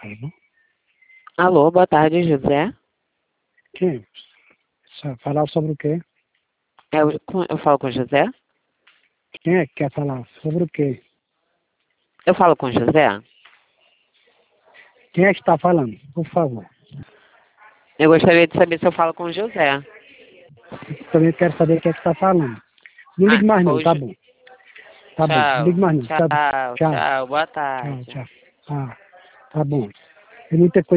bom? Alô, boa tarde, José. Quem? Falar sobre o quê? Eu falo com o José? Quem é que quer falar? Sobre o quê? Eu falo com o José? Quem é que está falando? Por favor. Eu gostaria de saber se eu falo com o José. Também quero saber quem é que está falando. Não ligue mais não, tá bom. Tá bom, não Tchau, ligue mais não, tá bom. tchau, Tchau, tchau, boa tchau, tarde. tchau. Ah, tá bom. Tem muita coisa.